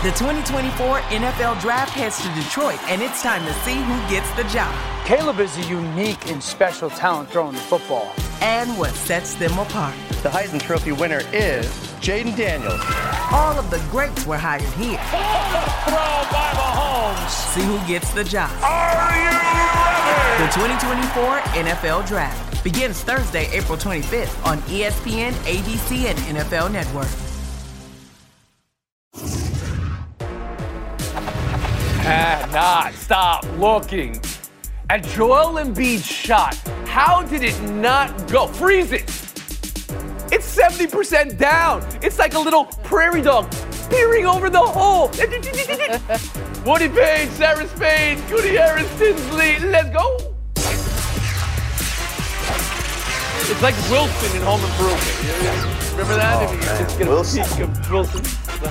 The 2024 NFL Draft heads to Detroit, and it's time to see who gets the job. Caleb is a unique and special talent throwing the football. And what sets them apart. The Heisman Trophy winner is Jaden Daniels. All of the greats were hired here. Throw by Mahomes. See who gets the job. Are you ready? The 2024 NFL Draft begins Thursday, April 25th on ESPN, ABC, and NFL Network. Cannot stop looking at Joel Embiid's shot. How did it not go? Freeze it. It's 70% down. It's like a little prairie dog peering over the hole. Woody Page, Sarah Spain, Goody Harris, Tinsley. Let's go. It's like Wilson in Home Improvement. Remember that? Oh, just get Wilson. a peek of Wilson.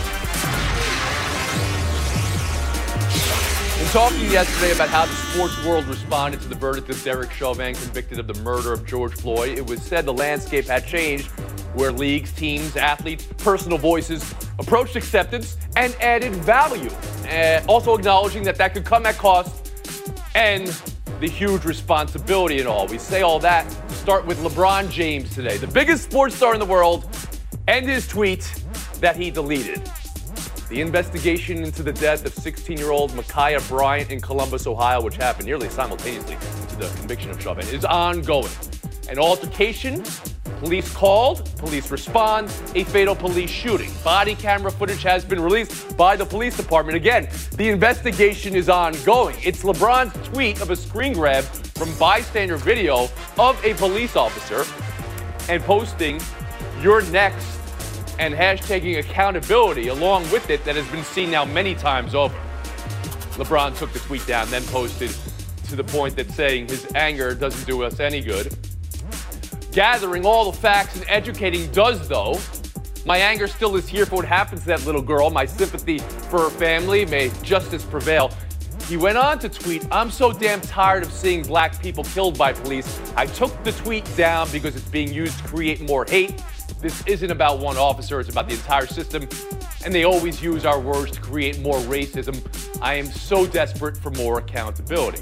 In talking yesterday about how the sports world responded to the verdict of Derek Chauvin convicted of the murder of George Floyd, it was said the landscape had changed where leagues, teams, athletes, personal voices approached acceptance and added value. Also acknowledging that could come at cost and the huge responsibility and all. We say all that, start with LeBron James today, the biggest sports star in the world, and his tweet that he deleted. The investigation into the death of 16-year-old Ma'Khia Bryant in Columbus, Ohio, which happened nearly simultaneously to the conviction of Chauvin, is ongoing. An altercation, police called, police respond, a fatal police shooting. Body camera footage has been released by the police department. Again, the investigation is ongoing. It's LeBron's tweet of a screen grab from bystander video of a police officer and posting, "You're next," and hashtagging accountability along with it that has been seen now many times over. LeBron took the tweet down, then posted to the point that saying his anger doesn't do us any good. Gathering all the facts and educating does, though. My anger still is here for what happened to that little girl. My sympathy for her family. May justice prevail. He went on to tweet, "I'm so damn tired of seeing black people killed by police. I took the tweet down because it's being used to create more hate. This isn't about one officer, it's about the entire system. And they always use our words to create more racism. I am so desperate for more accountability."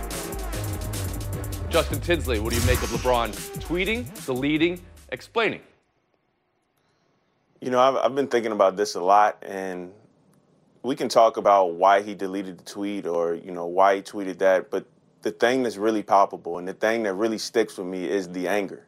Justin Tinsley, what do you make of LeBron tweeting, deleting, explaining? You know, I've been thinking about this a lot, and we can talk about why he deleted the tweet or, why he tweeted that. But the thing that's really palpable and the thing that really sticks with me is the anger.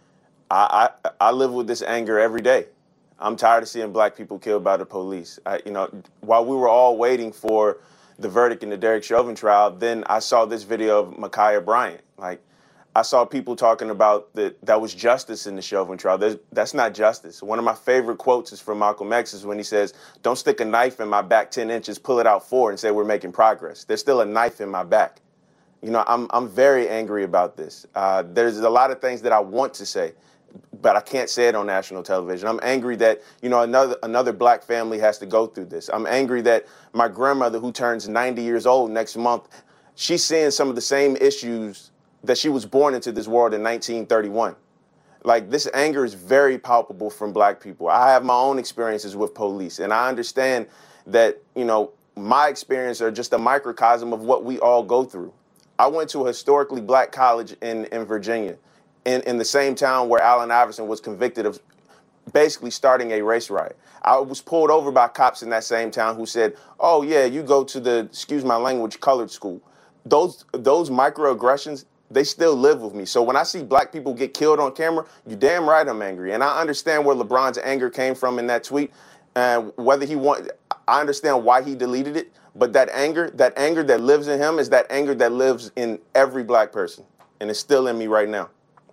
I live with this anger every day. I'm tired of seeing black people killed by the police. While we were all waiting for the verdict in the Derek Chauvin trial, then I saw this video of Ma'Khia Bryant. I saw people talking about that was justice in the Chauvin trial. That's not justice. One of my favorite quotes is from Malcolm X is when he says, "Don't stick a knife in my back 10 inches, pull it out 4 and say we're making progress." There's still a knife in my back. I'm very angry about this. There's a lot of things that I want to say, but I can't say it on national television. I'm angry that, another black family has to go through this. I'm angry that my grandmother, who turns 90 years old next month, she's seeing some of the same issues that she was born into this world in 1931. This anger is very palpable from black people. I have my own experiences with police, and I understand that, my experiences are just a microcosm of what we all go through. I went to a historically black college in Virginia, in the same town where Allen Iverson was convicted of basically starting a race riot. I was pulled over by cops in that same town who said, "Oh yeah, you go to the, excuse my language, colored school." Those microaggressions, they still live with me. So when I see black people get killed on camera, you damn right I'm angry. And I understand where LeBron's anger came from in that tweet. And I understand why he deleted it. But that anger that lives in him is that anger that lives in every black person. And it's still in me right now.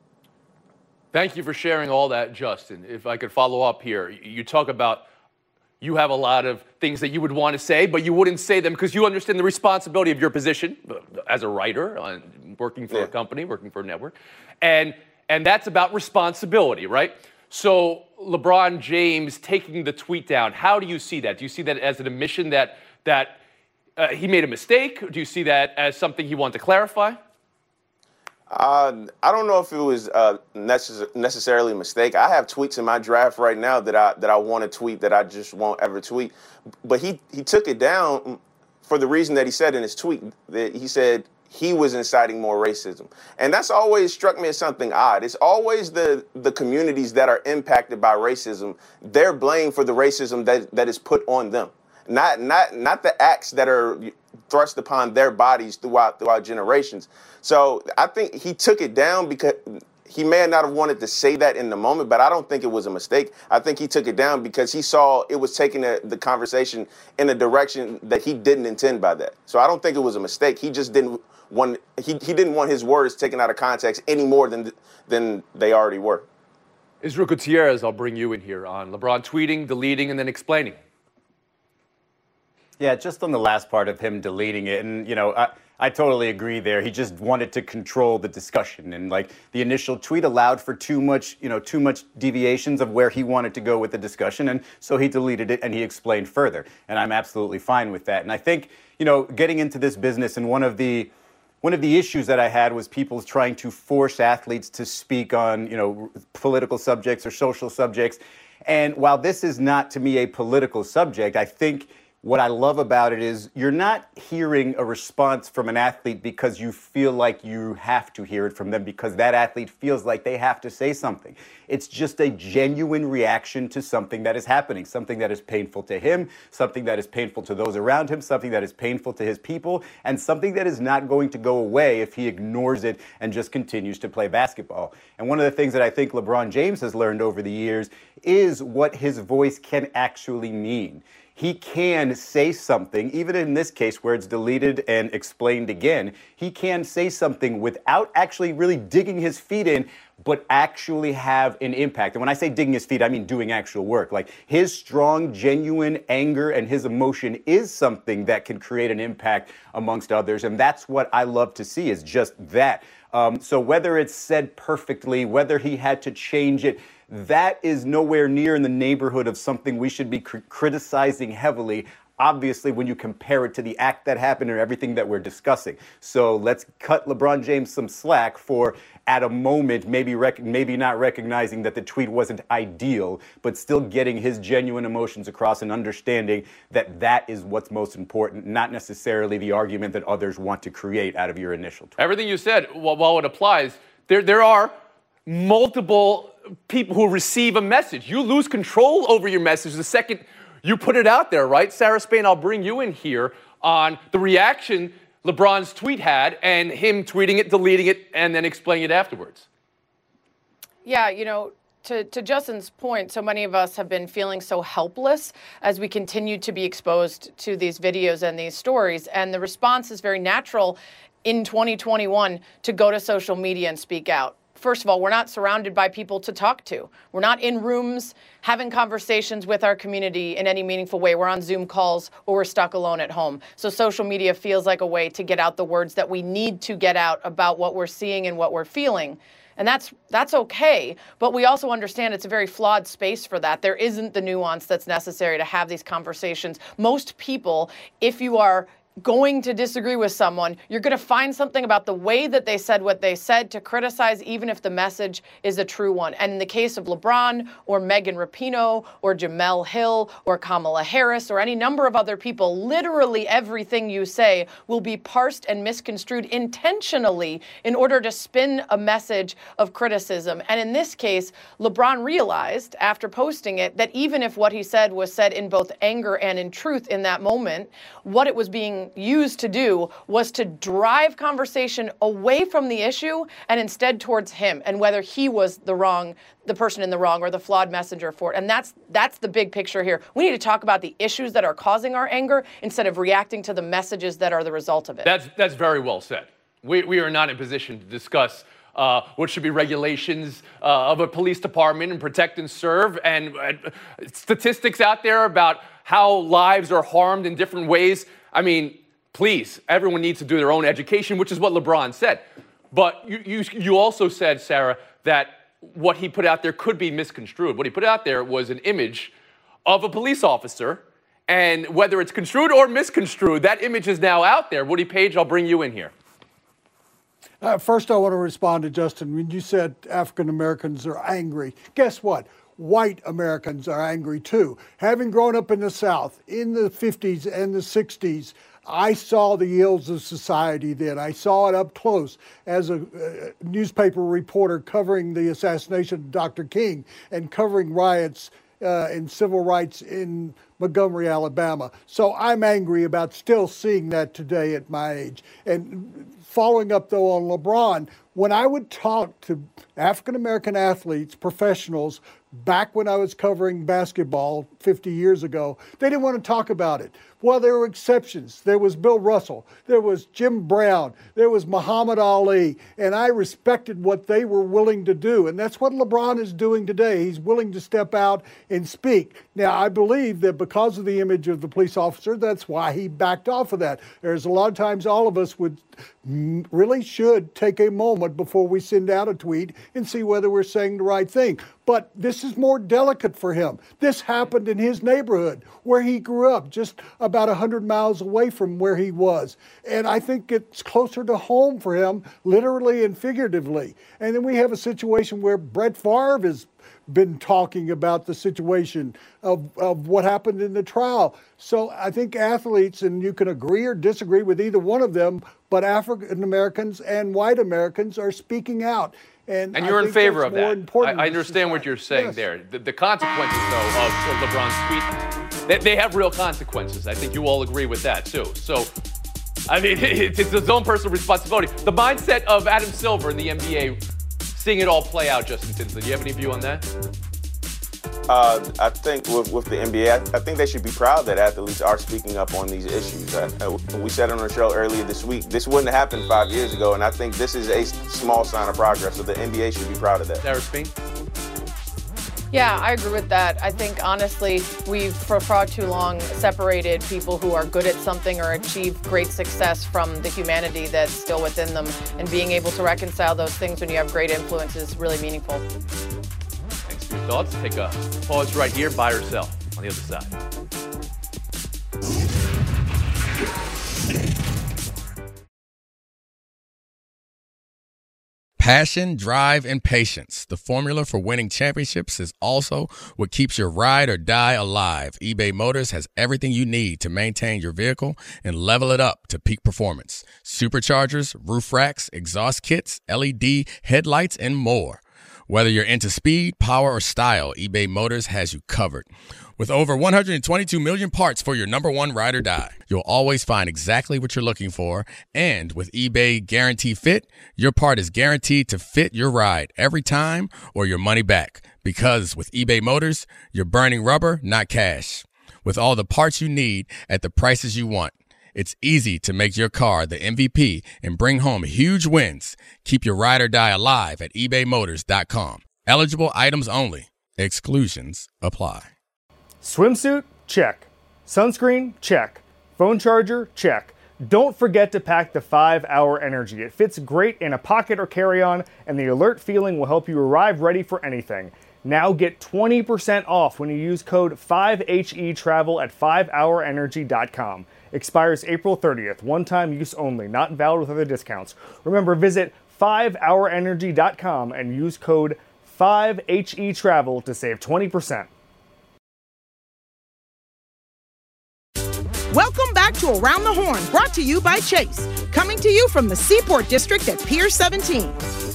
Thank you for sharing all that, Justin. If I could follow up here, you talk about you have a lot of things that you would want to say, but you wouldn't say them because you understand the responsibility of your position as a writer, working for a company, working for a network. And that's about responsibility, right? So LeBron James taking the tweet down, how do you see that? Do you see that as an admission that he made a mistake? Do you see that as something he wanted to clarify? I don't know if it was necessarily a mistake. I have tweets in my draft right now that I want to tweet that I just won't ever tweet. But he took it down for the reason that he said in his tweet. That he said he was inciting more racism. And that's always struck me as something odd. It's always the communities that are impacted by racism. They're blamed for the racism that is put on them. Not the acts that are thrust upon their bodies throughout generations. So I think he took it down because he may not have wanted to say that in the moment, but I don't think it was a mistake. I think he took it down because he saw it was taking the conversation in a direction that he didn't intend by that. So I don't think it was a mistake. He just didn't want he didn't want his words taken out of context any more than they already were. Israel Gutierrez, I'll bring you in here on LeBron tweeting, deleting, and then explaining. Yeah, just on the last part of him deleting it, and I totally agree there. He just wanted to control the discussion, and like the initial tweet allowed for too much deviations of where he wanted to go with the discussion, and so he deleted it and he explained further. And I'm absolutely fine with that. And I think, getting into this business, and one of the issues that I had was people trying to force athletes to speak on, political subjects or social subjects. And while this is not to me a political subject, I think what I love about it is you're not hearing a response from an athlete because you feel like you have to hear it from them because that athlete feels like they have to say something. It's just a genuine reaction to something that is happening, something that is painful to him, something that is painful to those around him, something that is painful to his people, and something that is not going to go away if he ignores it and just continues to play basketball. And one of the things that I think LeBron James has learned over the years is what his voice can actually mean. He can say something, even in this case where it's deleted and explained again, he can say something without actually really digging his feet in, but actually have an impact. And when I say digging his feet, I mean doing actual work. Like his strong, genuine anger and his emotion is something that can create an impact amongst others. And that's what I love to see, is just that. So whether it's said perfectly, whether he had to change it, that is nowhere near in the neighborhood of something we should be criticizing heavily, obviously, when you compare it to the act that happened and everything that we're discussing. So let's cut LeBron James some slack for, at a moment, maybe not recognizing that the tweet wasn't ideal, but still getting his genuine emotions across and understanding that that is what's most important, not necessarily the argument that others want to create out of your initial tweet. Everything you said, while it applies, there are multiple people who receive a message. You lose control over your message the second you put it out there, right? Sarah Spain, I'll bring you in here on the reaction LeBron's tweet had and him tweeting it, deleting it, and then explaining it afterwards. Yeah, to Justin's point, so many of us have been feeling so helpless as we continue to be exposed to these videos and these stories. And the response is very natural in 2021 to go to social media and speak out. First of all, we're not surrounded by people to talk to. We're not in rooms having conversations with our community in any meaningful way. We're on Zoom calls or we're stuck alone at home. So social media feels like a way to get out the words that we need to get out about what we're seeing and what we're feeling. And that's okay. But we also understand it's a very flawed space for that. There isn't the nuance that's necessary to have these conversations. Most people, if you are going to disagree with someone, you're going to find something about the way that they said what they said to criticize, even if the message is a true one. And in the case of LeBron or Megan Rapinoe or Jemele Hill or Kamala Harris or any number of other people, literally everything you say will be parsed and misconstrued intentionally in order to spin a message of criticism. And in this case, LeBron realized after posting it that even if what he said was said in both anger and in truth in that moment, what it was being used to do was to drive conversation away from the issue and instead towards him and whether he was the person in the wrong or the flawed messenger for it. And that's the big picture here. We need to talk about the issues that are causing our anger instead of reacting to the messages that are the result of it. That's very well said. We are not in position to discuss what should be regulations of a police department and protect and serve, and statistics out there about how lives are harmed in different ways. I mean, please, everyone needs to do their own education, which is what LeBron said. But you also said, Sarah, that what he put out there could be misconstrued. What he put out there was an image of a police officer, and whether it's construed or misconstrued, that image is now out there. Woody Page, I'll bring you in here. First, I want to respond to Justin. When you said African Americans are angry, guess what? White Americans are angry too. Having grown up in the South in the 50s and the 60s, I saw the ills of society then. I saw it up close as a newspaper reporter covering the assassination of Dr. King and covering riots and civil rights in Montgomery, Alabama. So I'm angry about still seeing that today at my age. And following up, though, on LeBron, when I would talk to African-American athletes, professionals, back when I was covering basketball 50 years ago, they didn't want to talk about it. Well, there were exceptions. There was Bill Russell. There was Jim Brown. There was Muhammad Ali. And I respected what they were willing to do. And that's what LeBron is doing today. He's willing to step out and speak. Now, I believe that because of the image of the police officer, that's why he backed off of that. There's a lot of times all of us really should take a moment before we send out a tweet and see whether we're saying the right thing. But this is more delicate for him. This happened in his neighborhood where he grew up, just about 100 miles away from where he was. And I think it's closer to home for him, literally and figuratively. And then we have a situation where Brett Favre has been talking about the situation of what happened in the trial. So I think athletes, and you can agree or disagree with either one of them, but African Americans and white Americans are speaking out. And you're in favor of that. I society. understand what you're saying Yes. there. The consequences, though, of LeBron's tweet, they have real consequences. I think you all agree with that, too. So, I mean, it's his own personal responsibility. The mindset of Adam Silver in the NBA, seeing it all play out, Justin Tinsley, do you have any view on that? I think with the NBA, I think they should be proud that athletes are speaking up on these issues. We said on the show earlier this week, this wouldn't have happened 5 years ago, and I think this is a small sign of progress, so the NBA should be proud of that. Sarah Speen? Yeah, I agree with that. I think, honestly, we've for far too long separated people who are good at something or achieve great success from the humanity that's still within them. And being able to reconcile those things when you have great influence is really meaningful. Thanks for your thoughts. Take a pause right here, buy or sell on the other side. Passion, drive, and patience. The formula for winning championships is also what keeps your ride or die alive. eBay Motors has everything you need to maintain your vehicle and level it up to peak performance. Superchargers, roof racks, exhaust kits, LED headlights, and more. Whether you're into speed, power, or style, eBay Motors has you covered. With over 122 million parts for your number one ride or die, you'll always find exactly what you're looking for. And with eBay Guarantee Fit, your part is guaranteed to fit your ride every time or your money back. Because with eBay Motors, you're burning rubber, not cash. With all the parts you need at the prices you want, it's easy to make your car the MVP and bring home huge wins. Keep your ride or die alive at ebaymotors.com. Eligible items only. Exclusions apply. Swimsuit? Check. Sunscreen? Check. Phone charger? Check. Don't forget to pack the 5-Hour Energy. It fits great in a pocket or carry-on, and the alert feeling will help you arrive ready for anything. Now get 20% off when you use code 5HETRAVEL at 5hourenergy.com. Expires April 30th. One-time use only. Not valid with other discounts. Remember, visit 5hourenergy.com and use code 5HETRAVEL to save 20%. Welcome back to Around the Horn, brought to you by Chase. Coming to you from the Seaport District at Pier 17.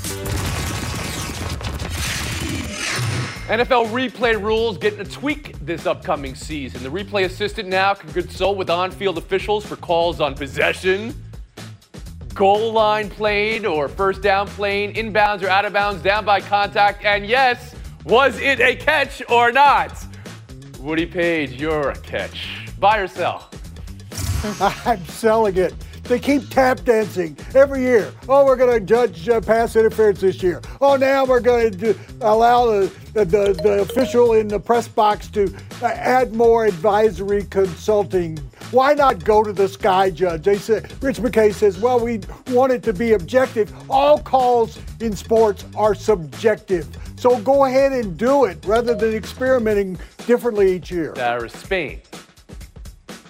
NFL replay rules getting a tweak this upcoming season. The replay assistant now can consult with on-field officials for calls on possession, goal line played or first down played, inbounds or out of bounds, down by contact, and yes, was it a catch or not? Woody Page, you're a catch. Buy or sell? I'm selling it. They keep tap dancing every year. Oh, we're going to judge pass interference this year. Oh, now we're going to allow the official in the press box to add more advisory consulting. Why not go to the sky judge? They said, Rich McKay says, well, we want it to be objective. All calls in sports are subjective. So go ahead and do it rather than experimenting differently each year. Sarah Spain.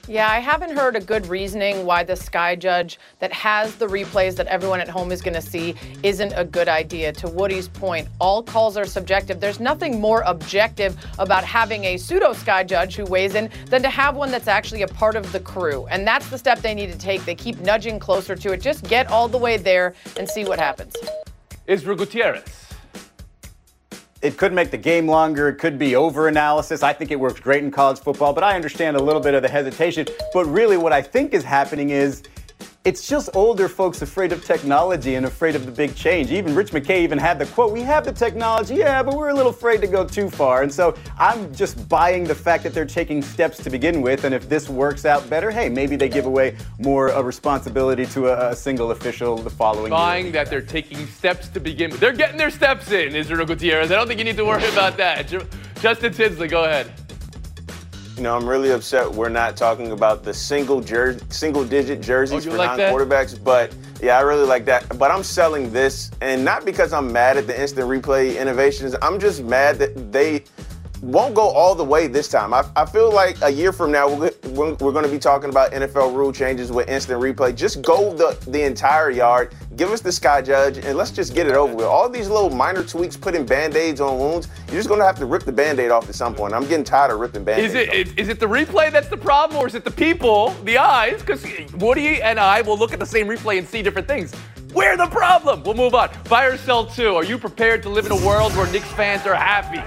Yeah, I haven't heard a good reasoning why the Sky Judge that has the replays that everyone at home is going to see isn't a good idea. To Woody's point, all calls are subjective. There's nothing more objective about having a pseudo Sky Judge who weighs in than to have one that's actually a part of the crew. And that's the step they need to take. They keep nudging closer to it. Just get all the way there and see what happens. Israel Gutierrez. It could make the game longer. It could be over-analysis. I think it works great in college football, but I understand a little bit of the hesitation. But really what I think is happening is it's just older folks afraid of technology and afraid of the big change. Even Rich McKay even had the quote, we have the technology, yeah, but we're a little afraid to go too far. And so I'm just buying the fact that they're taking steps to begin with. And if this works out better, hey, maybe they give away more responsibility to a single official the following year. Buying that they're taking steps to begin with. They're getting their steps in, Israel Gutierrez. I don't think you need to worry about that. Justin Tinsley, go ahead. You know, I'm really upset we're not talking about the single-digit jerseys for non-quarterbacks. But, yeah, I really like that. But I'm selling this, and not because I'm mad at the instant replay innovations. I'm just mad that they won't go all the way this time. I feel like a year from now we're going to be talking about NFL rule changes with instant replay. Just go the entire yard. Give us the Sky Judge, and let's just get it over with. All these little minor tweaks, putting Band-Aids on wounds, you're just going to have to rip the Band-Aid off at some point. I'm getting tired of ripping Band-Aids off. Is it the replay that's the problem, or is it the people, the eyes? Because Woody and I will look at the same replay and see different things. We're the problem. We'll move on. Buy or sell two. Are you prepared to live in a world where Knicks fans are happy?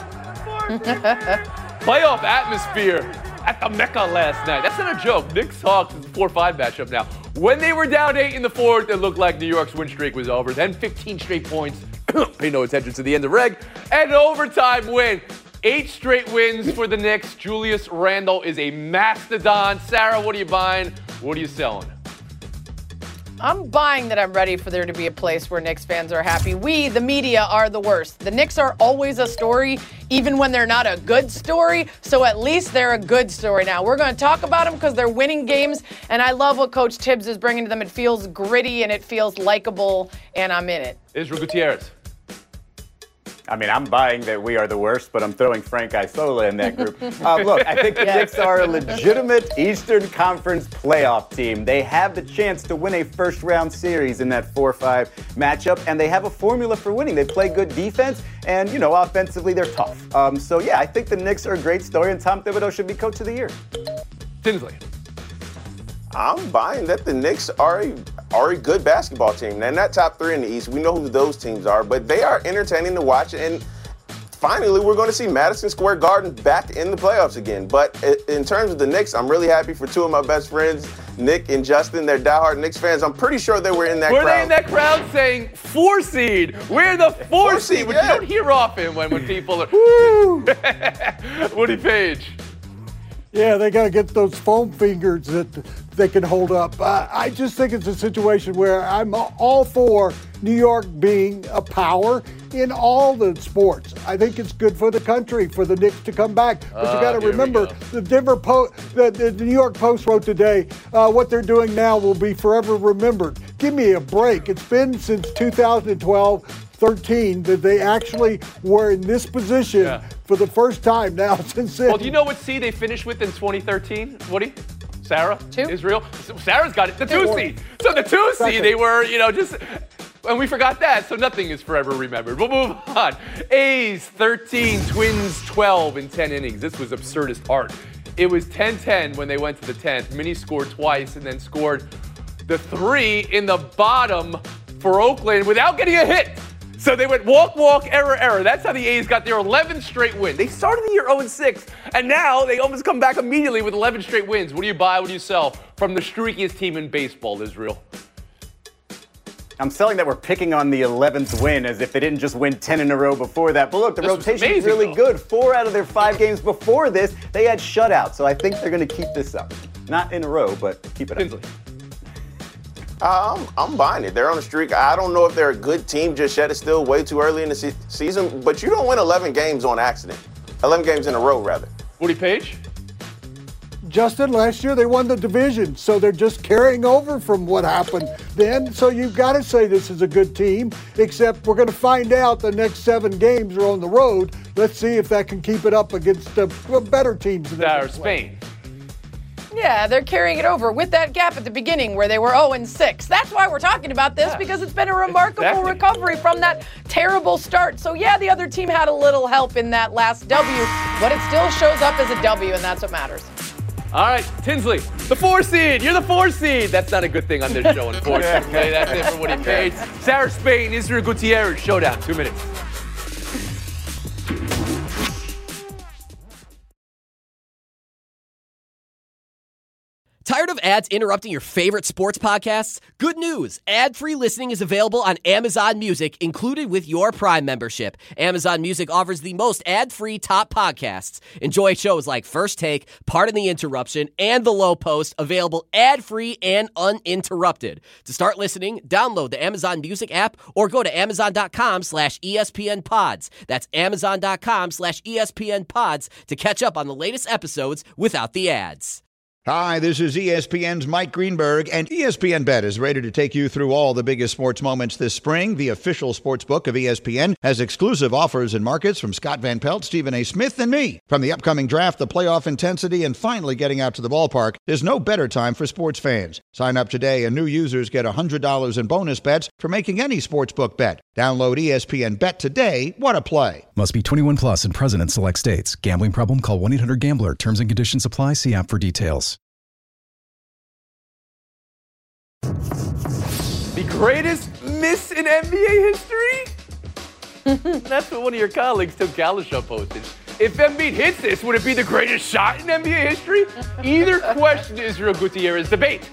Playoff atmosphere at the Mecca last night. That's not a joke. Knicks Hawks is a 4-5 matchup now. When they were down 8 in the fourth, it looked like New York's win streak was over. Then 15 straight points. Pay no attention to the end of the reg. And an overtime win. 8 straight wins for the Knicks. Julius Randle is a mastodon. Sarah, what are you buying? What are you selling? I'm buying that I'm ready for there to be a place where Knicks fans are happy. We, the media, are the worst. The Knicks are always a story, even when they're not a good story. So at least they're a good story now. We're going to talk about them because they're winning games, and I love what Coach Tibbs is bringing to them. It feels gritty and it feels likable, and I'm in it. Israel Gutierrez. I mean, I'm buying that we are the worst, but I'm throwing Frank Isola in that group. Look, I think the Knicks are a legitimate Eastern Conference playoff team. They have the chance to win a first-round series in that 4-5 matchup, and they have a formula for winning. They play good defense, and, you know, offensively, they're tough. So, yeah, I think the Knicks are a great story, and Tom Thibodeau should be Coach of the Year. Tinsley. I'm buying that the Knicks are a good basketball team. They're not top 3 in the East. We know who those teams are, but they are entertaining to watch. And finally, we're going to see Madison Square Garden back in the playoffs again. But in terms of the Knicks, I'm really happy for 2 of my best friends, Nick and Justin. They're diehard Knicks fans. I'm pretty sure they were in that crowd. Were they in that crowd saying 4 seed? We're the 4 seed, which you don't hear often when people are. Woody Page. Yeah, they got to get those foam fingers that they can hold up. I just think it's a situation where I'm all for New York being a power in all the sports. I think it's good for the country, for the Knicks to come back. But you got to remember, the the New York Post wrote today, what they're doing now will be forever remembered. Give me a break. It's been since 2012-13 that they actually were in this position for the first time now since then. Well, do you know what seed they finished with in 2013, Woody? Sarah? 2? Israel? Sarah's got it. The 2 seed. So the 2 seed, they were, just... And we forgot that, so nothing is forever remembered. We'll move on. A's 13, Twins 12 in 10 innings. This was absurdist art. It was 10-10 when they went to the 10th. Minnie scored twice and then scored the 3 in the bottom for Oakland without getting a hit. So they went walk, walk, error, error. That's how the A's got their 11th straight win. They started the year 0-6, and now they almost come back immediately with 11 straight wins. What do you buy? What do you sell from the streakiest team in baseball, Israel? I'm selling that we're picking on the 11th win as if they didn't just win 10 in a row before that. But look, the rotation is really good. 4 out of their 5 games before this, they had shutouts. So I think they're going to keep this up. Not in a row, but keep it up. I'm buying it. They're on a streak. I don't know if they're a good team just yet. It's still way too early in the season. But you don't win 11 games on accident. 11 games in a row, rather. Woody Page? Justin, last year they won the division, so they're just carrying over from what happened then. So you've got to say this is a good team, except we're going to find out the next 7 games are on the road. Let's see if that can keep it up against the better teams. Spain. Yeah, they're carrying it over with that gap at the beginning where they were 0-6. That's why we're talking about this, because it's been a remarkable recovery from that terrible start. So, yeah, the other team had a little help in that last W, but it still shows up as a W, and that's what matters. All right, Tinsley, the 4 seed. You're the 4 seed. That's not a good thing on this show, unfortunately. That's it for what he paid. Sarah Spain, Israel Gutierrez, showdown, 2 minutes. Tired of ads interrupting your favorite sports podcasts? Good news! Ad-free listening is available on Amazon Music, included with your Prime membership. Amazon Music offers the most ad-free top podcasts. Enjoy shows like First Take, Pardon the Interruption, and The Low Post, available ad-free and uninterrupted. To start listening, download the Amazon Music app or go to amazon.com/ESPN Pods. That's amazon.com/ESPN Pods to catch up on the latest episodes without the ads. Hi, this is ESPN's Mike Greenberg, and ESPN Bet is ready to take you through all the biggest sports moments this spring. The official sports book of ESPN has exclusive offers and markets from Scott Van Pelt, Stephen A. Smith, and me. From the upcoming draft, the playoff intensity, and finally getting out to the ballpark, there's no better time for sports fans. Sign up today, and new users get $100 in bonus bets for making any sportsbook bet. Download ESPN Bet today. What a play. Must be 21 plus and present in select states. Gambling problem? Call 1-800-GAMBLER. Terms and conditions apply. See app for details. The greatest miss in NBA history? That's what one of your colleagues, Tim Galashow, posted. If Embiid hits this, would it be the greatest shot in NBA history? Either question, Israel Gutierrez. Debate.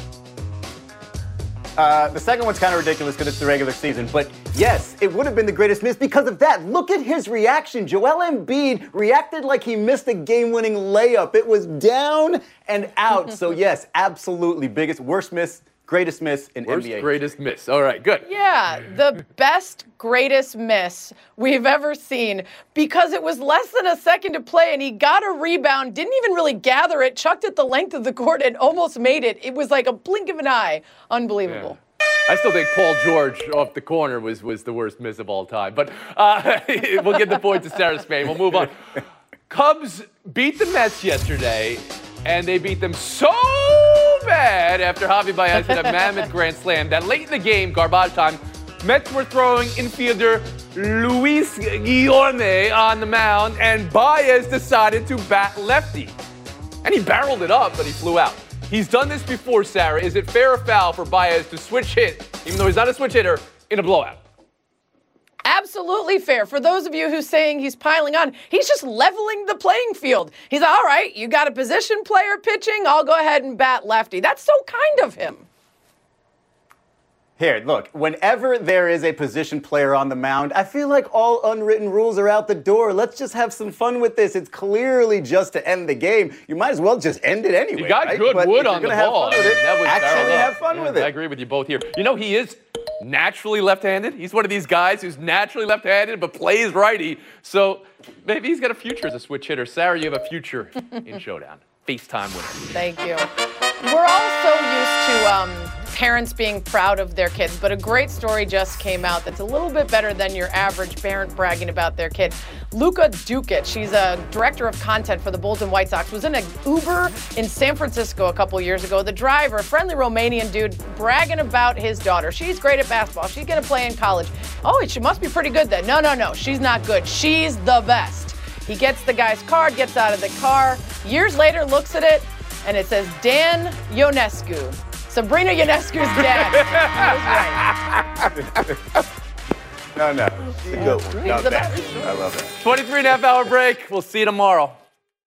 The second one's kind of ridiculous because it's the regular season. But yes, it would have been the greatest miss because of that. Look at his reaction. Joel Embiid reacted like he missed a game-winning layup. It was down and out. So yes, absolutely. Worst miss, greatest miss in NBA. Greatest miss. All right, good. Yeah, the best, greatest miss we've ever seen, because it was less than a second to play and he got a rebound, didn't even really gather it, chucked it the length of the court and almost made it. It was like a blink of an eye. Unbelievable. Yeah. I still think Paul George off the corner was the worst miss of all time. But we'll give the point to Sarah Spain. We'll move on. Cubs beat the Mets yesterday, and they beat them so bad after Javi Baez hit a mammoth grand slam that late in the game, garbage time, Mets were throwing infielder Luis Guillorme on the mound, and Baez decided to bat lefty. And he barreled it up, but he flew out. He's done this before, Sarah. Is it fair or foul for Baez to switch hit, even though he's not a switch hitter, in a blowout? Absolutely fair. For those of you who's saying he's piling on, he's just leveling the playing field. He's all right, you got a position player pitching, I'll go ahead and bat lefty. That's so kind of him. Here, look, whenever there is a position player on the mound, I feel like all unwritten rules are out the door. Let's just have some fun with this. It's clearly just to end the game. You might as well just end it anyway. You got right? good wood on the ball. Actually have fun with it. I agree with you both here. You know, he is naturally left-handed. He's one of these guys who's naturally left-handed but plays righty. So maybe he's got a future as a switch hitter. Sarah, you have a future in Showdown. FaceTime winner. Thank you. We're all so used to parents being proud of their kids, but a great story just came out that's a little bit better than your average parent bragging about their kid. Luka Dukic, she's a director of content for the Bulls and White Sox, was in an Uber in San Francisco a couple years ago. The driver, a friendly Romanian dude, bragging about his daughter. She's great at basketball. She's going to play in college. Oh, she must be pretty good then. No. She's not good. She's the best. He gets the guy's card, gets out of the car. Years later, looks at it, and it says Dan Ionescu. Sabrina Ionescu's dad. No. It's a good one. I love it. 23.5 hour break. We'll see you tomorrow.